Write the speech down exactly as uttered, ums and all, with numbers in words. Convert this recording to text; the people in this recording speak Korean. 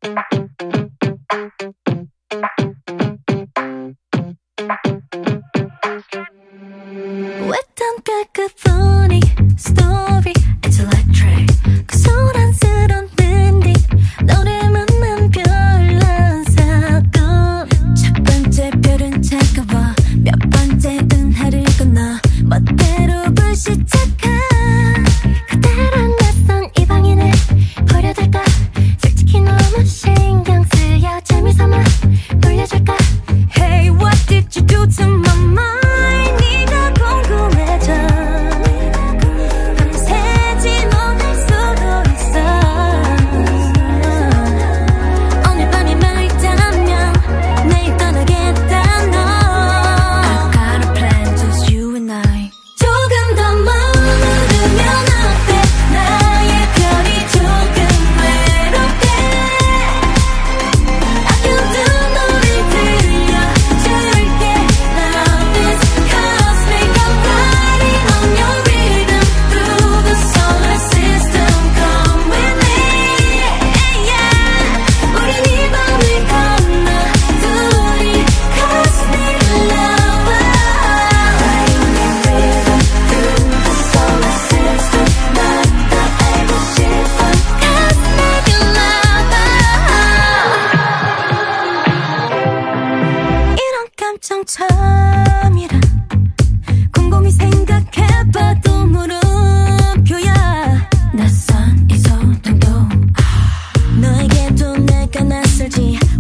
Wet cacophony story, it's electric. 그 소란스런 밴딩 너를 만난 별난 사건. 첫 번째 별은 차가워 몇 번째 은하를 건너 멋대로 불시착한 그대란 낯선 이 방인을 버려둘까. 솔직히 너무 신경 쓰여 재미삼아 돌려줄까. Hey, what did you do to my mind? 처음이라 곰곰이 생각해봐도 물음표야. 낯선 이 소동도 너에게도 내가 낯설지.